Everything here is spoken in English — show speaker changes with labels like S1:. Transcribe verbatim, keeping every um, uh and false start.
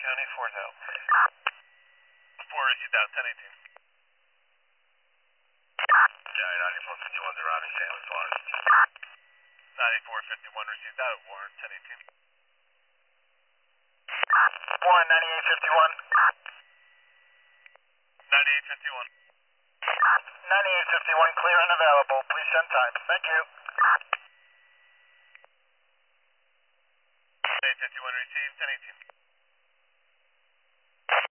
S1: County, four's out. four received out, ten eighteen. Yeah, ninety-four fifty-one to Ronnie, Saint Louis, Warren. ninety-four fifty-one received out, Warren, ten eighteen.
S2: Warren, ninety-eight fifty-one.
S1: ninety-eight fifty-one.
S2: ninety-eight fifty-one, clear and available. Please send time. Thank you.
S1: ninety-eight fifty-one received, ten eighteen.